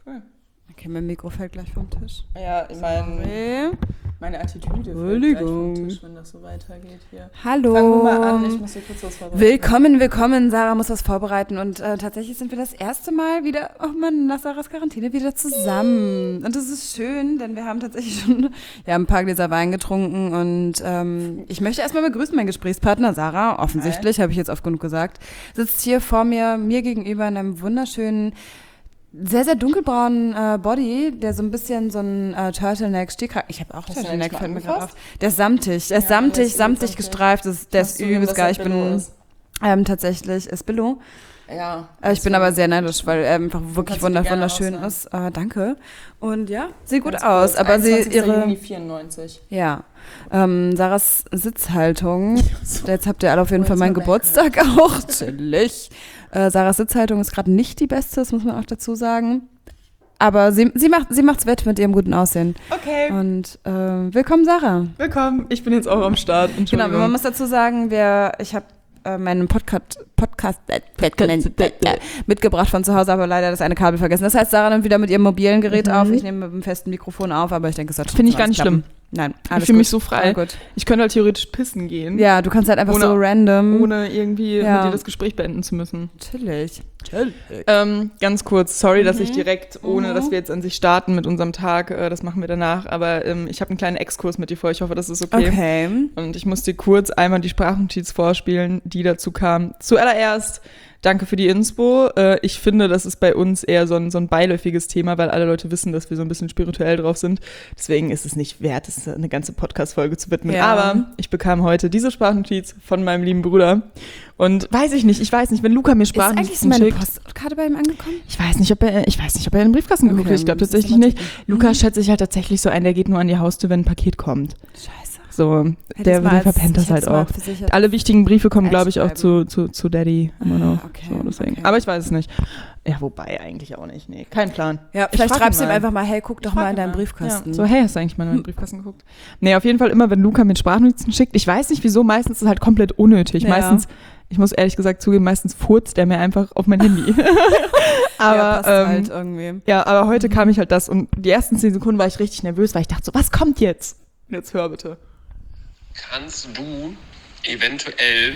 Cool. Okay, mein Mikro fällt gleich vom Tisch. Ja, meine Attitüde fällt gleich vom Tisch, wenn das so weitergeht hier. Hallo. Fangen wir mal an, ich muss hier kurz was vorbereiten. Willkommen. Sarah muss was vorbereiten und tatsächlich sind wir das erste Mal wieder, nach Sarahs Quarantäne wieder zusammen. Und das ist schön, denn wir haben tatsächlich schon ein paar Gläser Wein getrunken und ich möchte erstmal begrüßen meinen Gesprächspartner Sarah, offensichtlich, habe ich jetzt oft genug gesagt, sitzt hier vor mir gegenüber in einem wunderschönen, sehr, sehr dunkelbraunen Body, der so ein bisschen so ein Turtleneck-Stick. Ich habe auch Turtleneck, fällt mir gerade auf. Der ist samtig. Der ist samtig gestreift. Der ist übelst geil. Ich bin tatsächlich, ist Billo. Ja. Ich bin aber sehr neidisch, weil er einfach wirklich wunderschön ist. Danke. Und ja, sieht gut aus. Aber Juni 94. Ja. Sarahs Sitzhaltung. Jetzt habt ihr alle auf jeden Fall meinen Geburtstag auch. Chillig. Sarahs Sitzhaltung ist gerade nicht die beste, das muss man auch dazu sagen. Aber sie macht's wett mit ihrem guten Aussehen. Okay. Und willkommen, Sarah. Willkommen, ich bin jetzt auch am Start. Genau, man muss dazu sagen, ich habe meinen Podcast mitgebracht von zu Hause, aber leider das eine Kabel vergessen. Das heißt, Sarah nimmt wieder mit ihrem mobilen Gerät auf. Ich nehme mit dem festen Mikrofon auf, aber ich denke, es sollte finde ich gar nicht schlimm. Nein, ich fühle mich so frei. Ich könnte halt theoretisch pissen gehen. Ja, du kannst halt einfach so random. Ohne irgendwie mit dir das Gespräch beenden zu müssen. Chillig. Ganz kurz, sorry, dass ich direkt, ohne dass wir jetzt an sich starten mit unserem Tag, das machen wir danach, aber ich habe einen kleinen Exkurs mit dir vor, ich hoffe, das ist okay. Okay. Und ich muss dir kurz einmal die Sprachnotiz vorspielen, die dazu kam. Zuallererst, danke für die Inspo. Ich finde, das ist bei uns eher so ein beiläufiges Thema, weil alle Leute wissen, dass wir so ein bisschen spirituell drauf sind. Deswegen ist es nicht wert, es eine ganze Podcast-Folge zu widmen. Ja. Aber ich bekam heute diese Sprachnotiz von meinem lieben Bruder. Und ich weiß nicht, wenn Luca mir Sprachnotizen schickt. Ist eigentlich meine Postkarte bei ihm angekommen? Ich weiß nicht, ob er in den Briefkasten geguckt hat. Ich glaube tatsächlich nicht. Luca schätze ich halt tatsächlich so ein, der geht nur an die Haustür, wenn ein Paket kommt. Scheiße. So, der verpennt das halt auch. Alle wichtigen Briefe kommen, glaube ich, auch zu Daddy immer noch. Okay, so, deswegen. Aber ich weiß es nicht. Ja, wobei eigentlich auch nicht. Nee, kein Plan. Ja, vielleicht schreibst du ihm einfach mal, hey, guck doch mal in deinen Briefkasten. Ja. So, hey, hast du eigentlich mal in deinen Briefkasten geguckt? Nee, auf jeden Fall immer, wenn Luca mir Sprachnotizen schickt. Ich weiß nicht, wieso, meistens ist es halt komplett unnötig. Ja. Meistens, ich muss ehrlich gesagt zugeben, meistens furzt der mir einfach auf mein Handy. Aber, ja, passt halt irgendwie. Ja, aber heute kam ich halt das und die ersten 10 Sekunden war ich richtig nervös, weil ich dachte so, was kommt jetzt? Und jetzt hör bitte. Kannst du eventuell,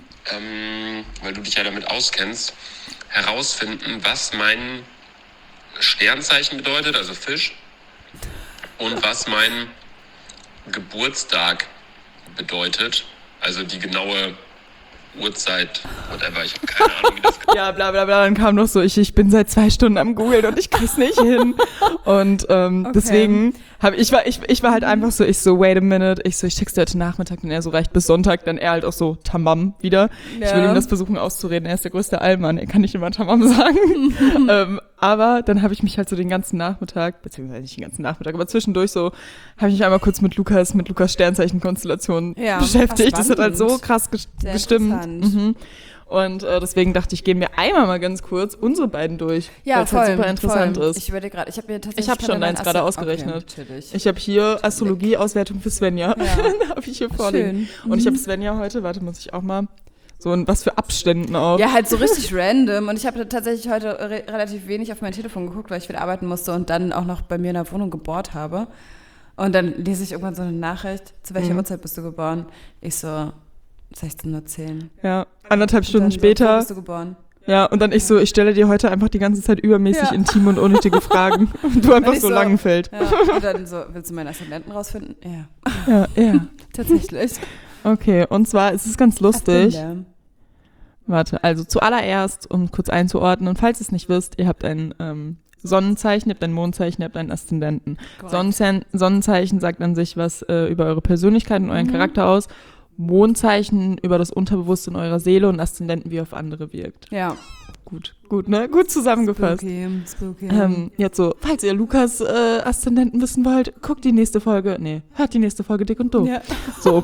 weil du dich ja damit auskennst, herausfinden, was mein Sternzeichen bedeutet, also Fisch, und was mein Geburtstag bedeutet, also die genaue Uhrzeit, whatever, ich habe keine Ahnung, wie das... Ja, bla bla bla, dann kam noch so, ich bin seit 2 Stunden am Googeln und ich krieg's nicht hin. Und deswegen ich war halt einfach so, wait a minute, ich schick's dir heute Nachmittag, und er so, reicht bis Sonntag, dann er halt auch so, Tamam, wieder. Ja. Ich will ihm das versuchen auszureden, er ist der größte Allmann, er kann nicht immer Tamam sagen. Aber dann habe ich mich halt so den ganzen Nachmittag, beziehungsweise nicht den ganzen Nachmittag, aber zwischendurch so, habe ich mich einmal kurz mit Lukas Sternzeichenkonstellation beschäftigt. Das hat halt so krass gestimmt. Mhm. Und deswegen dachte ich, gehen wir einmal mal ganz kurz unsere beiden durch, weil es halt super interessant ist. Ich überlege gerade, ich habe schon deins gerade ausgerechnet. Okay, ich habe hier Astrologie-Auswertung für Svenja. Ja. habe ich hier vorliegen. Und ich habe Svenja heute, muss ich auch mal, so in was für Abständen auch. Ja, halt so richtig random. Und ich habe tatsächlich heute relativ wenig auf mein Telefon geguckt, weil ich wieder arbeiten musste und dann auch noch bei mir in der Wohnung gebohrt habe. Und dann lese ich irgendwann so eine Nachricht, zu welcher Uhrzeit bist du geboren? Ich so, 16:10 Uhr. Ja, 1,5 Stunden später. Wo bist du geboren? Ja, und dann ich stelle dir heute einfach die ganze Zeit übermäßig intime und unnötige Fragen. Und du einfach so Langenfeld. Ja. Und dann so, willst du meinen Aszendenten rausfinden? Ja. Ja. Tatsächlich. Okay, und zwar ist es ganz lustig. Warte, also zuallererst, um kurz einzuordnen, und falls ihr es nicht wisst, ihr habt ein Sonnenzeichen, ihr habt ein Mondzeichen, ihr habt einen Aszendenten. Sonnenzeichen sagt an sich was über eure Persönlichkeit und euren Charakter aus. Mondzeichen über das Unterbewusste in eurer Seele und Aszendenten, wie ihr auf andere wirkt. Ja. Gut, ne? Gut zusammengefasst. Spooky. Jetzt so, falls ihr Lukas Aszendenten wissen wollt, hört die nächste Folge Dick und Doof. Ja. So.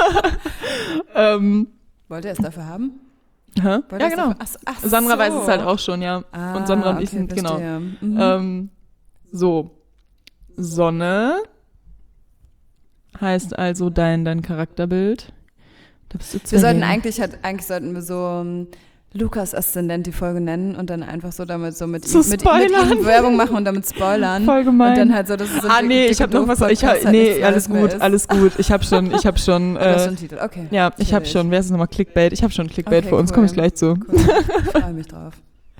Wollt ihr es dafür haben? Ja, genau. Ach so. Sandra weiß es halt auch schon, ja. Und Sandra und ich sind, genau. So. Sonne heißt also dein Charakterbild. Wir sollten eigentlich sollten wir so Lukas Aszendent die Folge nennen und dann einfach so damit so mit Zu ihm Werbung machen und damit spoilern. Voll gemein. Und dann halt so, das ist so ich habe noch was. Alles gut. Ich habe schon. Du hast schon einen Titel, okay. Ja, ich habe schon. Wer ist es nochmal? Clickbait. Ich habe schon Clickbait für uns. Cool. Komme ich gleich zu. Cool. Ich freue mich drauf.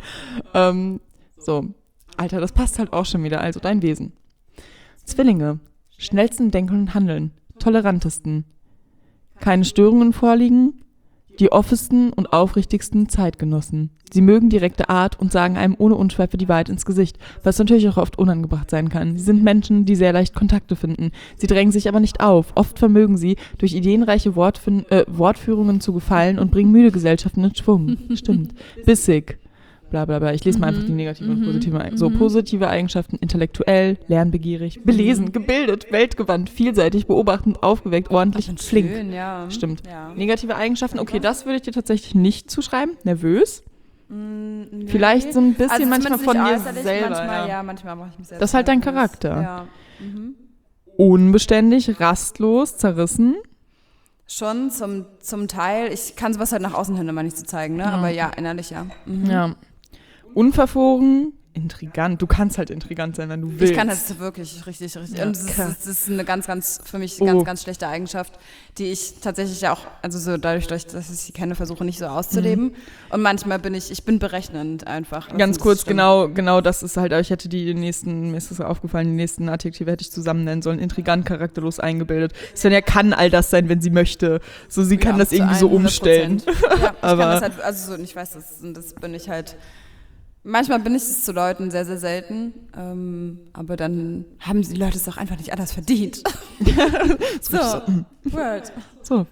So, Alter, das passt halt auch schon wieder. Also dein Wesen. Zwillinge. Schnellsten Denken und Handeln. Tolerantesten. Keine Störungen vorliegen. Die offensten und aufrichtigsten Zeitgenossen. Sie mögen direkte Art und sagen einem ohne Unschweife die Wahrheit ins Gesicht, was natürlich auch oft unangebracht sein kann. Sie sind Menschen, die sehr leicht Kontakte finden. Sie drängen sich aber nicht auf. Oft vermögen sie, durch ideenreiche Wortführungen zu gefallen und bringen müde Gesellschaften in Schwung. Stimmt. Bissig. Bla bla bla. Ich lese mal einfach die negativen und positiven Eigenschaften. So, positive Eigenschaften: intellektuell, lernbegierig, belesen, gebildet, weltgewandt, vielseitig, beobachtend, aufgeweckt, ordentlich, flink. Schön, ja. Stimmt. Ja. Negative Eigenschaften, okay, das würde ich dir tatsächlich nicht zuschreiben. Nervös. Vielleicht so ein bisschen manchmal von dir selber. Manchmal mache ich mich selbst. Das ist halt dein nervös. Charakter. Ja. Unbeständig, rastlos, zerrissen. Schon zum Teil. Ich kann sowas halt nach außen hin immer nicht so zeigen, ne? Aber ja, innerlich ja. Ja. Unverfroren, intrigant. Du kannst halt intrigant sein, wenn du willst. Ich kann das wirklich richtig. Ja, und das ist eine für mich ganz schlechte Eigenschaft, die ich tatsächlich ja auch, also so dadurch, dass ich sie kenne, versuche nicht so auszuleben. Und manchmal bin ich bin berechnend einfach. Ganz kurz, genau das ist halt, ich hätte mir ist das aufgefallen, die nächsten Adjektive hätte ich zusammen nennen sollen. Intrigant, charakterlos, eingebildet. Svenja kann all das sein, wenn sie möchte. So, sie kann das irgendwie so umstellen. Ja, aber kann das halt, also so, ich weiß, das bin ich halt. Manchmal bin ich es zu Leuten, sehr, sehr selten. Aber dann haben die Leute es auch einfach nicht anders verdient. Word. So,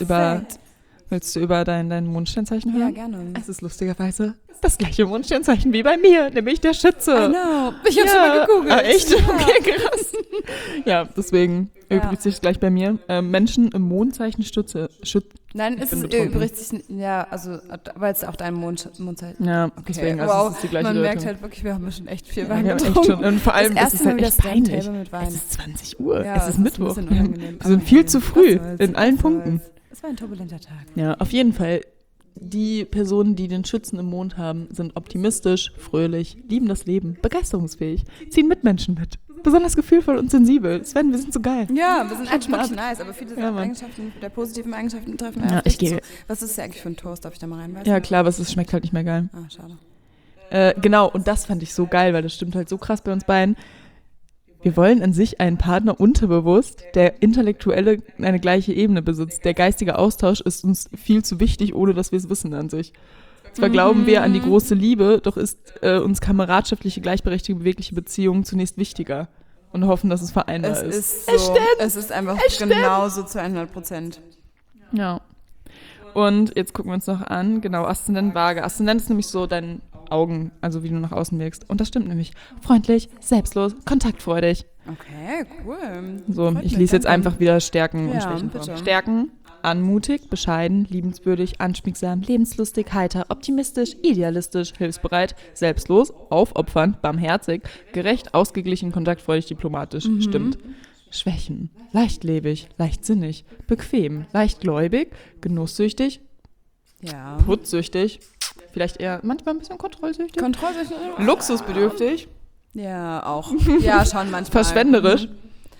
willst du über dein Mondsternzeichen hören? Ja, gerne. Es ist lustigerweise das gleiche Mondsternzeichen wie bei mir, nämlich der Schütze. I know. Ich habe schon mal gegoogelt. Ah, echt? Okay, krass. Ja, deswegen übrigt sich gleich bei mir. Menschen im Mondzeichen Schütze. Nein, es übrigt sich, ja, also, weil es auch dein Mondzeichen. Ja, okay. deswegen, also es ist die gleiche man Bedeutung. merkt halt wirklich, wir haben schon echt viel Wein Wir haben getrunken. echt schon, und vor allem, es ist halt echt peinlich. Mit Wein. Es ist 20 Uhr, Ja, es ist Mittwoch. ein bisschen unangenehm. Wir sind viel zu früh in allen Punkten. Es war ein turbulenter Tag. Ja, auf jeden Fall. Die Personen, die den Schützen im Mond haben, sind optimistisch, fröhlich, lieben das Leben, begeisterungsfähig, ziehen Mitmenschen mit, besonders gefühlvoll und sensibel. Sven, wir sind so geil. Ja, wir sind einfach wirklich nice, aber viele der positiven Eigenschaften treffen wir nicht so. Was ist das eigentlich für ein Toast? Darf ich da mal reinweisen? Ja, klar, aber es schmeckt halt nicht mehr geil. Ah, schade. Genau, und das fand ich so geil, weil das stimmt halt so krass bei uns beiden. Wir wollen an sich einen Partner unterbewusst, der intellektuelle eine gleiche Ebene besitzt. Der geistige Austausch ist uns viel zu wichtig, ohne dass wir es wissen an sich. Zwar glauben wir an die große Liebe, doch ist uns kameradschaftliche, gleichberechtigte, bewegliche Beziehung zunächst wichtiger. Und hoffen, dass es vereinbar ist. Es ist einfach genauso zu 100%. Ja. Und jetzt gucken wir uns noch an, genau, Aszendent Waage. Aszendent ist nämlich so dein Augen, also wie du nach außen wirkst. Und das stimmt nämlich. Freundlich, selbstlos, kontaktfreudig. Okay, cool. So, ich lese jetzt einfach wieder Stärken und Ja, Schwächen vor. bitte. Stärken: anmutig, bescheiden, liebenswürdig, anschmiegsam, lebenslustig, heiter, optimistisch, idealistisch, hilfsbereit, selbstlos, aufopfernd, barmherzig, gerecht, ausgeglichen, kontaktfreudig, diplomatisch. Stimmt. Schwächen: leichtlebig, leichtsinnig, bequem, leichtgläubig, genusssüchtig, Ja. putzsüchtig, vielleicht eher manchmal ein bisschen kontrollsüchtig, Kontrollsüchtig? luxusbedürftig, Ja, auch. Ja, schon manchmal. verschwenderisch.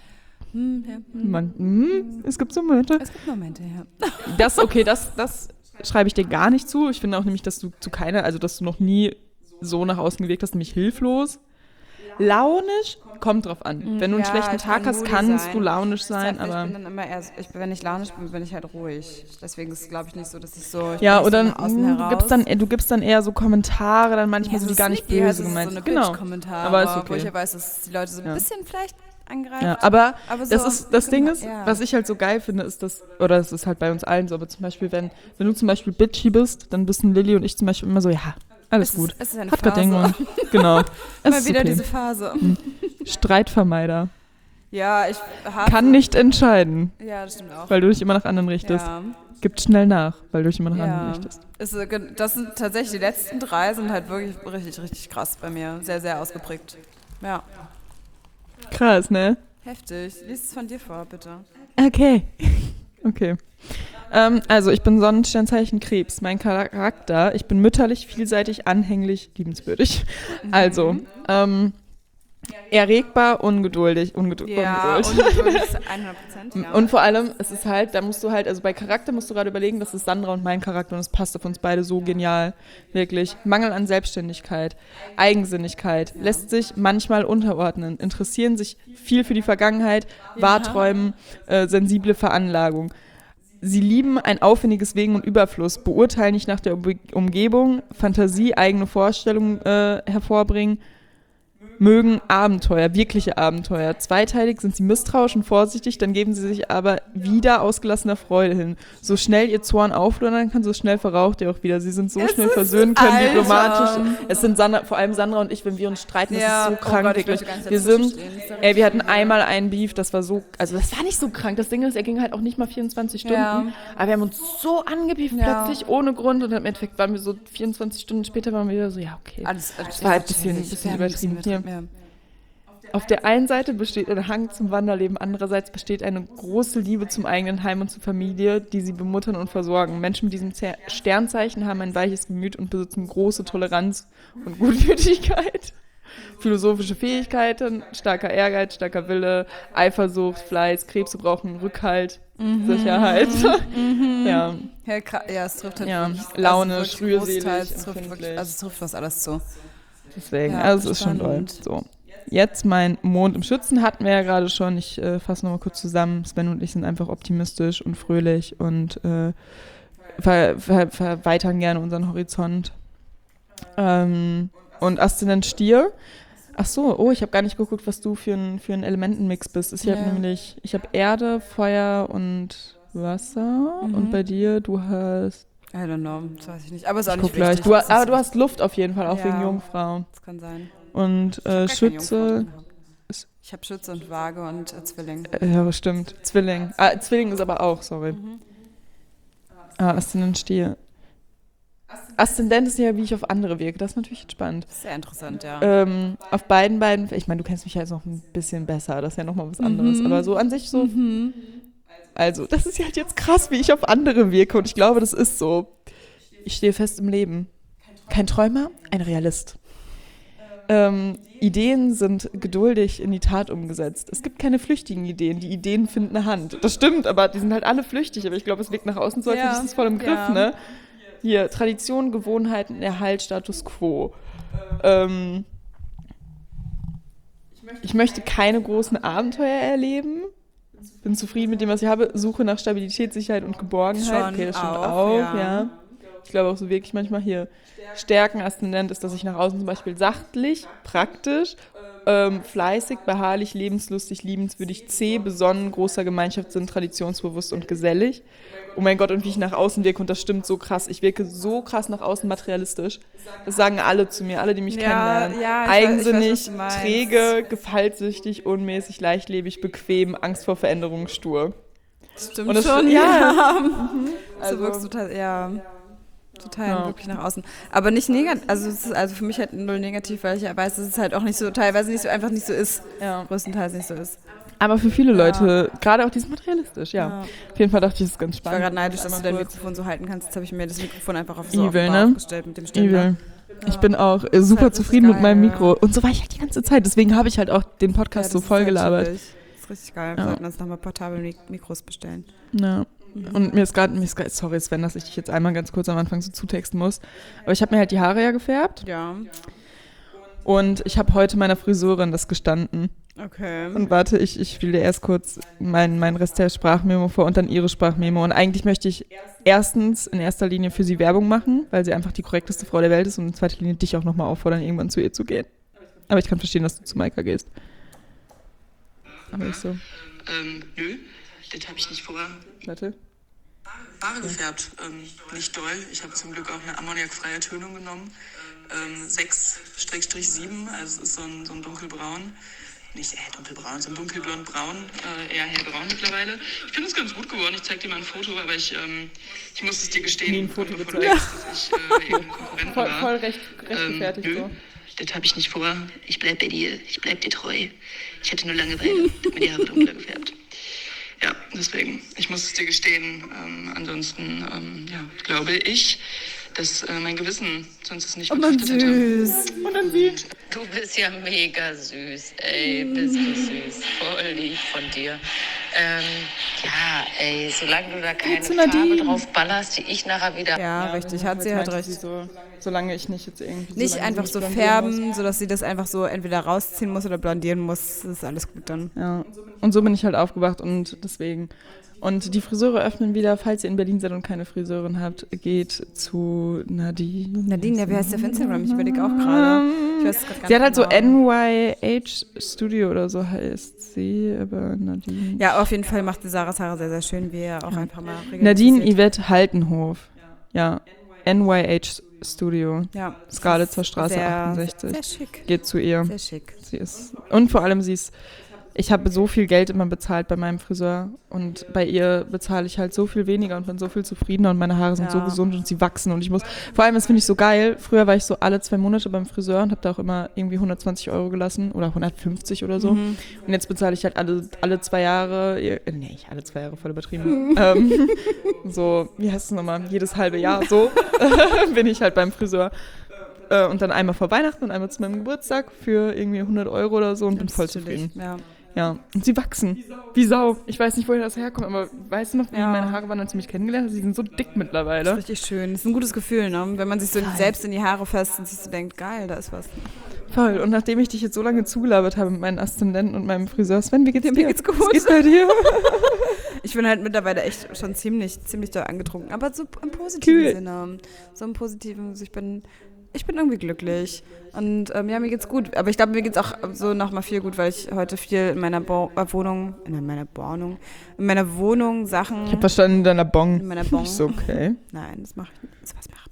Ja. Es gibt so Momente. Es gibt Momente, ja. Das schreibe ich dir gar nicht zu. Ich finde auch nämlich, dass du dass du noch nie so nach außen gewirkt hast, nämlich hilflos. Launisch, kommt drauf an. Wenn du einen schlechten ich Tag kann hast, moody kannst sein. du launisch sein, Ich aber... bin dann immer eher, wenn ich launisch bin, bin ich halt ruhig. Deswegen ist es, glaube ich, nicht so, dass ich so... Ja, ich oder so nach außen heraus. du gibst dann eher so Kommentare, dann manchmal so die gar nicht sneaky, böse also gemeint. so eine Genau. Bitch-Kommentare, Aber ist okay. wo ich ja weiß, dass die Leute so ein bisschen vielleicht angreifen. Ja, aber so, das Ding ist, ja. was ich halt so geil finde, ist das, oder es ist halt bei uns allen so, aber zum Beispiel, wenn du zum Beispiel bitchy bist, dann bist Lilly und ich zum Beispiel immer so, ja, alles gut. Es ist eine Hat Ding Phase. und genau. Es Mal ist wieder okay. diese Phase. Streitvermeider. Ja, ich hasse... Kann nicht entscheiden, Ja, das stimmt auch. weil du dich immer nach anderen richtest. Ja. Gibt schnell nach, weil du dich immer nach anderen Ja, richtest. das sind tatsächlich, die letzten 3 sind halt wirklich richtig, richtig krass bei mir. Sehr, sehr ausgeprägt. Ja, Krass, ne? heftig. Lies es von dir vor, bitte. Okay. Also ich bin Sonnensternzeichen Krebs. Mein Charakter, ich bin mütterlich, vielseitig, anhänglich, liebenswürdig. Also, erregbar, ungeduldig. Ungeduld ist 100%, ja. Und vor allem, es ist halt, da musst du halt, also bei Charakter musst du gerade überlegen, das ist Sandra und mein Charakter und es passt auf uns beide so genial. Wirklich. Mangel an Selbstständigkeit, Eigensinnigkeit, lässt sich manchmal unterordnen, interessieren sich viel für die Vergangenheit, Wahrträumen, sensible Veranlagung. Sie lieben ein aufwendiges Wegen und Überfluss, beurteilen nicht nach der Umgebung, Fantasie, eigene Vorstellungen hervorbringen, mögen Abenteuer, wirkliche Abenteuer. Zweiteilig sind sie misstrauisch und vorsichtig, dann geben sie sich aber wieder ausgelassener Freude hin. So schnell ihr Zorn auflodern kann, so schnell verraucht ihr auch wieder. Sie sind so schnell versöhnen können, diplomatisch. Es sind vor allem Sandra und ich, wenn wir uns streiten, das ist so krank, wirklich. Wir hatten einmal einen Beef, das war so, also das war nicht so krank. Das Ding ist, er ging halt auch nicht mal 24 Stunden, aber wir haben uns so angebieft plötzlich, ohne Grund, und im Endeffekt waren wir so 24 Stunden später, waren wir wieder so, ja, okay. Das war halt ein bisschen übertrieben hier. Ja. Auf der einen Seite besteht ein Hang zum Wanderleben, andererseits besteht eine große Liebe zum eigenen Heim und zur Familie, die sie bemuttern und versorgen. Menschen mit diesem Sternzeichen haben ein weiches Gemüt und besitzen große Toleranz und Gutmütigkeit. Philosophische Fähigkeiten, starker Ehrgeiz, starker Wille, Eifersucht, Fleiß, Krebse brauchen Rückhalt, Sicherheit. Ja, es trifft halt launisch, rührselig, es trifft fast alles zu. Deswegen, also es ist schon toll. So. Jetzt mein Mond im Schützen hatten wir ja gerade schon. Ich fasse nochmal kurz zusammen. Sven und ich sind einfach optimistisch und fröhlich und verweitern gerne unseren Horizont. Und Aszendent Stier. Ach so, ich habe gar nicht geguckt, was du für ein Elementenmix bist. Ich habe Erde, Feuer und Wasser. Und bei dir, du hast... I don't know, das weiß ich nicht. Aber ist auch nicht wichtig. Du hast Luft auf jeden Fall, auch wegen Jungfrau. Das kann sein. Und Schütze... Ich habe Schütze und Waage und Zwilling. Ja, stimmt. Zwilling. Zwilling ist aber auch, sorry. Aszendent Stier. Aszendent ist ja, wie ich auf andere wirke. Das ist natürlich spannend. Sehr interessant, ja. Auf beiden, ich meine, du kennst mich ja jetzt noch ein bisschen besser. Das ist ja nochmal was anderes. Aber so an sich so... Also, das ist ja halt jetzt krass, wie ich auf andere wirke. Und ich glaube, das ist so. Ich stehe fest im Leben. Kein Träumer, ein Realist. Ideen sind geduldig in die Tat umgesetzt. Es gibt keine flüchtigen Ideen. Die Ideen finden eine Hand. Das stimmt, aber die sind halt alle flüchtig. Aber ich glaube, es wirkt nach außen so, als hätte ich das voll im Griff, ne? Hier, Tradition, Gewohnheiten, Erhalt, Status Quo. Ich möchte keine großen Abenteuer erleben. Bin zufrieden mit dem, was ich habe. Suche nach Stabilität, Sicherheit und Geborgenheit. Okay, das stimmt auch, ja. Ich glaube auch so wirklich manchmal hier. Stärken, Aszendent ist, dass ich nach außen zum Beispiel sachlich, praktisch, fleißig, beharrlich, lebenslustig, liebenswürdig, zäh, besonnen, großer Gemeinschaftssinn, traditionsbewusst und gesellig. Oh mein Gott, und wie ich nach außen wirke, und das stimmt so krass. Ich wirke so krass nach außen materialistisch. Das sagen alle zu mir, alle, die mich kennenlernen. Eigensinnig, träge, gefallsüchtig, unmäßig, leichtlebig, bequem, Angst vor Veränderung, stur. Das stimmt und das schon, Also wirkst du total wirklich nach außen. Aber nicht negativ, also es ist also für mich halt null negativ, weil ich ja weiß, dass es halt auch nicht so, teilweise nicht so, einfach nicht so ist. Ja. Größtenteils nicht so ist. Aber für viele Leute, gerade auch dieses materialistisch, Auf jeden Fall dachte ich, das ist ganz spannend. Ich war gerade neidisch, dass du dein Mikrofon so halten kannst. Jetzt habe ich mir das Mikrofon einfach auf aufgestellt mit dem Ständer. Ja. Ich bin auch super zufrieden mit meinem Mikro. Und so war ich halt die ganze Zeit. Deswegen habe ich halt auch den Podcast so voll gelabert. Das ist richtig geil. Wir sollten uns nochmal portable Mikros bestellen. Ja. Und mir ist gerade, sorry Sven, dass ich dich jetzt einmal ganz kurz am Anfang so zutexten muss, aber ich habe mir halt die Haare ja gefärbt. Ja. Und ich habe heute meiner Friseurin das gestanden. Okay. Und warte, ich will dir erst kurz meinen Rest der Sprachmemo vor und dann ihre Sprachmemo. Und eigentlich möchte ich erstens in erster Linie für sie Werbung machen, weil sie einfach die korrekteste Frau der Welt ist, und in zweiter Linie dich auch nochmal auffordern, irgendwann zu ihr zu gehen. Aber ich kann verstehen, dass du zu Maika gehst. Aber ich so. Nö, das habe ich nicht vor. Warte. Haare gefärbt, nicht doll. Ich habe zum Glück auch eine ammoniakfreie Tönung genommen. 6/7, also es ist so ein dunkelbraun. Nicht dunkelbraun, so ein dunkelblond-braun, eher hellbraun mittlerweile. Ich finde es ganz gut geworden. Ich zeige dir mal ein Foto, aber ich muss es dir gestehen, bevor du denkst, dass ich eben Konkurrenten war. Voll recht gefertigt so. Das habe ich nicht vor. Ich bleib bei dir, ich bleib dir treu. Ich hatte nur Langeweile, hab mir die Haare dunkler gefärbt. Ja, deswegen, ich muss es dir gestehen. Ansonsten, glaube ich, dass mein Gewissen sonst es nicht betrachtet hätte. Süß. Und dann sie. Du bist ja mega süß, ey, bist du süß, voll lieb von dir. Solange du da keine Farbe drauf ballerst, die ich nachher wieder... Ja, richtig, hat sie halt recht. Solange ich nicht jetzt irgendwie... Nicht einfach so färben, sodass sie das einfach so entweder rausziehen muss oder blondieren muss, ist alles gut dann. Ja, und so bin ich halt aufgewacht und deswegen... Und die Friseure öffnen wieder, falls ihr in Berlin seid und keine Friseurin habt, geht zu Nadine. Nadine, ja, wie heißt der auf Instagram? Ich überlege auch gerade. Ich weiß es grad gar Sie hat halt so genau. NYH Studio oder so heißt sie, aber Nadine. Ja, auf jeden Fall macht die Sarahs Haare sehr, sehr schön, wie ihr auch einfach mal regelmäßig Nadine seht. Yvette Haltenhof. Ja, NYH Studio. Ja, Skalitzer Straße sehr, 68. Sehr schick. Geht zu ihr. Sehr schick. Sie ist, und vor allem ich habe so viel Geld immer bezahlt bei meinem Friseur und bei ihr bezahle ich halt so viel weniger und bin so viel zufriedener und meine Haare sind so gesund und sie wachsen und vor allem, das finde ich so geil, früher war ich so alle 2 Monate beim Friseur und habe da auch immer irgendwie 120 € gelassen oder 150 oder so und jetzt bezahle ich halt alle 2 Jahre, nicht alle 2 Jahre, voll übertrieben, so, wie heißt es nochmal, jedes halbe Jahr so bin ich halt beim Friseur. Und dann einmal vor Weihnachten und einmal zu meinem Geburtstag für irgendwie 100 € oder so und bin voll zufrieden. Ja, und sie wachsen. Wie Sau. Ich weiß nicht, woher das herkommt, aber weißt du noch, wie meine Haare waren, als du mich kennengelernt hast? Sie sind so dick mittlerweile. Das ist richtig schön. Das ist ein gutes Gefühl, ne? Wenn man sich so selbst in die Haare fasst und sich so denkt, geil, da ist was. Voll. Und nachdem ich dich jetzt so lange zugelabert habe mit meinen Aszendenten und meinem Friseur, Sven, wie geht's dir? Mir geht's gut. Was geht bei dir? Ich bin halt mittlerweile echt schon ziemlich doll angetrunken, aber so im positiven Sinne. So im positiven, ich bin irgendwie glücklich und mir geht's gut. Aber ich glaube, mir geht's auch so nochmal viel gut, weil ich heute viel in meiner Wohnung Sachen... Ich habe verstanden, in deiner Bon. In meiner Bon. Ist so, okay. Nein, sowas macht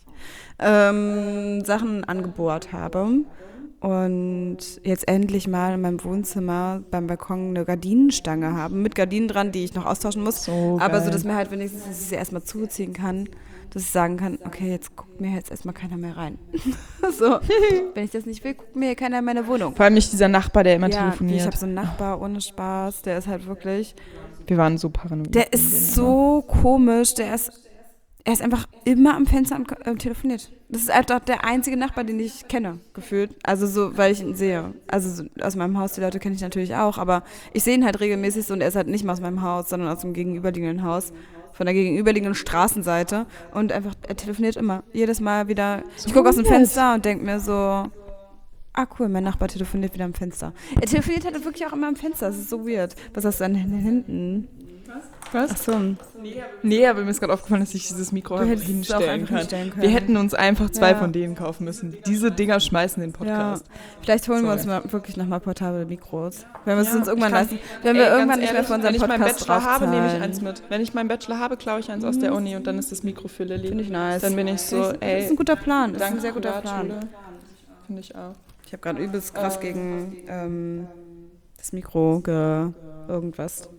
man nicht. Sachen angebohrt habe und jetzt endlich mal in meinem Wohnzimmer beim Balkon eine Gardinenstange habe, mit Gardinen dran, die ich noch austauschen muss. So aber geil. so, dass mir halt wenigstens, dass ich sie erstmal zuziehen kann, dass ich sagen kann, okay, jetzt guckt mir jetzt erstmal keiner mehr rein. So, wenn ich das nicht will, guckt mir hier keiner in meine Wohnung. Vor allem nicht dieser Nachbar, der immer telefoniert. Ich habe so einen Nachbar ohne Spaß, der ist halt wirklich... Wir waren so paranoid. Der ist so komisch, er ist einfach immer am Fenster und telefoniert. Das ist einfach der einzige Nachbar, den ich kenne, gefühlt. Also so, weil ich ihn sehe. Also so, aus meinem Haus, die Leute kenne ich natürlich auch, aber ich sehe ihn halt regelmäßig so und er ist halt nicht mal aus meinem Haus, sondern aus dem gegenüberliegenden Haus. Von der gegenüberliegenden Straßenseite und einfach, er telefoniert immer. Jedes Mal wieder, ich gucke aus dem Fenster und denke mir so, cool, mein Nachbar telefoniert wieder am Fenster. Er telefoniert halt wirklich auch immer am Fenster, das ist so weird. Was hast du denn hinten? Was? Ach so. Nee, aber mir ist gerade aufgefallen, dass ich dieses Mikro einfach hinstellen kann. Wir hätten uns einfach 2 von denen kaufen müssen. Diese Dinger schmeißen den Podcast. Ja. Vielleicht holen wir uns mal wirklich nochmal portable Mikros. Wenn wir es uns irgendwann leisten. Wenn wir irgendwann nicht mehr für unseren Podcast draufzahlen. Wenn ich meinen Bachelor habe, nehme ich eins mit. Wenn ich meinen Bachelor habe, klaue ich eins aus der Uni und dann ist das Mikro für Lilly. Finde ich nice. Dann bin ich so, Das ist ein guter Plan. Das ist ein sehr guter Plan. Finde ich auch. Ich habe gerade übelst krass gegen das Mikro irgendwas.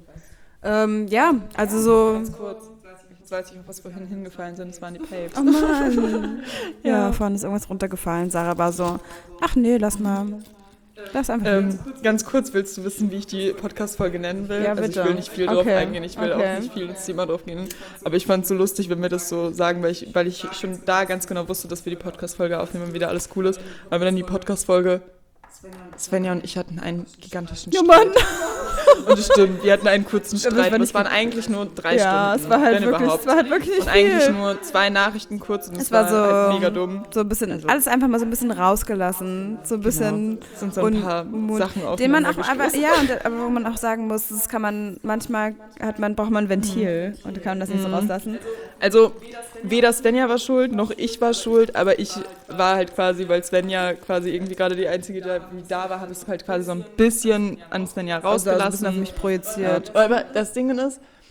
Also so... Ganz kurz. Jetzt weiß ich noch, was vorhin hingefallen sind. Das waren die Papes. Oh Mann. Ja, vorhin ist irgendwas runtergefallen. Sarah war so, ach nee, lass mal. Lass einfach Ganz kurz, willst du wissen, wie ich die Podcast-Folge nennen will? Ja, also bitte. ich will nicht viel drauf eingehen, ich will auch nicht viel ins Thema drauf gehen. Aber ich fand es so lustig, wenn wir das so sagen, weil ich schon da ganz genau wusste, dass wir die Podcast-Folge aufnehmen und wieder alles cool ist. Weil wir dann die Podcast-Folge... Svenja und ich hatten einen gigantischen Streit. Mann. Und es stimmt, wir hatten einen kurzen Streit. Es waren eigentlich nur 3 Stunden. Ja, es war halt wirklich nicht und eigentlich nur 2 Nachrichten kurz und es war so halt mega dumm. So ein bisschen, alles einfach mal so ein bisschen rausgelassen. So ein bisschen. Genau. Sind so ein paar Sachen auf den man auch aber wo man auch sagen muss, das kann man, manchmal braucht man ein Ventil und da kann man das nicht so rauslassen. Also weder Svenja war schuld, noch ich war schuld, aber ich war halt quasi, weil Svenja quasi irgendwie gerade die Einzige, die da war, habe ich es halt quasi so ein bisschen an Svenja rausgelassen. Also ein bisschen auf mich projiziert. Ja. Aber das Ding ist,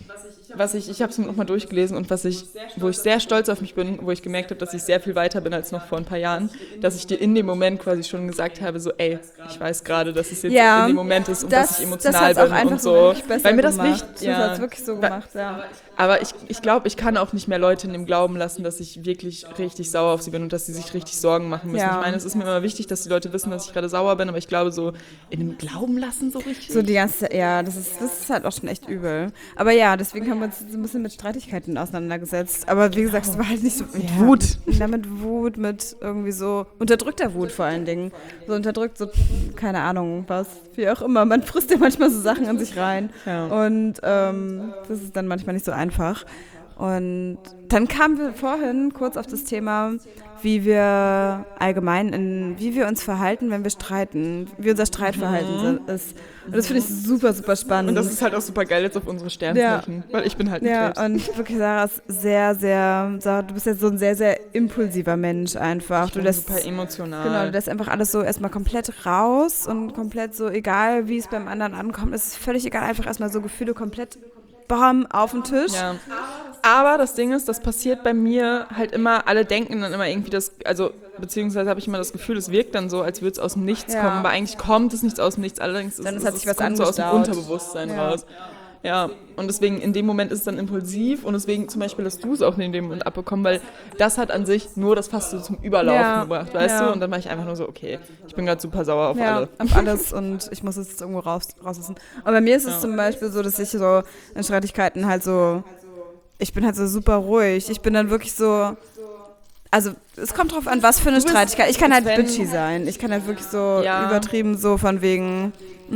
ich habe es mir nochmal durchgelesen und wo ich sehr stolz auf mich bin, wo ich gemerkt habe, dass ich sehr viel weiter bin als noch vor ein paar Jahren, dass ich dir in dem Moment quasi schon gesagt habe, so ey, ich weiß gerade, dass es jetzt in dem Moment ist und dass ich emotional bin und so. Weil mir das nicht... Das hat es wirklich so gemacht, ja. Aber ich glaube, ich kann auch nicht mehr Leute in dem Glauben lassen, dass ich wirklich richtig sauer auf sie bin und dass sie sich richtig Sorgen machen müssen. Ja. Ich meine, es ist mir immer wichtig, dass die Leute wissen, dass ich gerade sauer bin, aber ich glaube, so in dem Glauben lassen so richtig. So die ganze, ja, das ist halt auch schon echt übel. Aber ja, deswegen haben wir uns so ein bisschen mit Streitigkeiten auseinandergesetzt. Aber wie gesagt, es war halt nicht so mit Wut. Ja, mit Wut, mit irgendwie so unterdrückter Wut vor allen Dingen. So unterdrückt, so, keine Ahnung, was, wie auch immer. Man frisst ja manchmal so Sachen in sich rein. Ja. Und das ist dann manchmal nicht so einfach. Und dann kamen wir vorhin kurz auf das Thema, wie wir allgemein, wie wir uns verhalten, wenn wir streiten, wie unser Streitverhalten ist. Und das finde ich super, super spannend. Und das ist halt auch super geil jetzt auf unsere Sternzeichen, weil ich bin halt ein Krebs. Ja, und wirklich, Sarah ist Sarah, du bist jetzt so ein sehr, sehr impulsiver Mensch einfach. Du lässt super emotional. Genau, du lässt einfach alles so erstmal komplett raus und komplett so, egal wie es beim anderen ankommt, es ist völlig egal, einfach erstmal so Gefühle komplett bam, auf den Tisch. Ja. Aber das Ding ist, das passiert bei mir halt immer, alle denken dann immer irgendwie beziehungsweise habe ich immer das Gefühl, es wirkt dann so, als würde es aus dem Nichts kommen, aber eigentlich kommt es nicht aus dem Nichts, allerdings hat sich was kommt so aus dem Unterbewusstsein raus. Ja, und deswegen in dem Moment ist es dann impulsiv und deswegen zum Beispiel hast du es auch in dem Moment abbekommen, weil das hat an sich nur das fast so zum Überlaufen gebracht, weißt du? Und dann war ich einfach nur so, okay, ich bin gerade super sauer auf alle. Auf alles und ich muss es jetzt irgendwo rauslassen. Aber bei mir ist es zum Beispiel so, dass ich so in Streitigkeiten halt so, ich bin halt so super ruhig. Ich bin dann wirklich so, also es kommt drauf an, was für eine Streitigkeit. Ich kann halt bitchy sein. Ich kann halt wirklich so übertrieben so von wegen,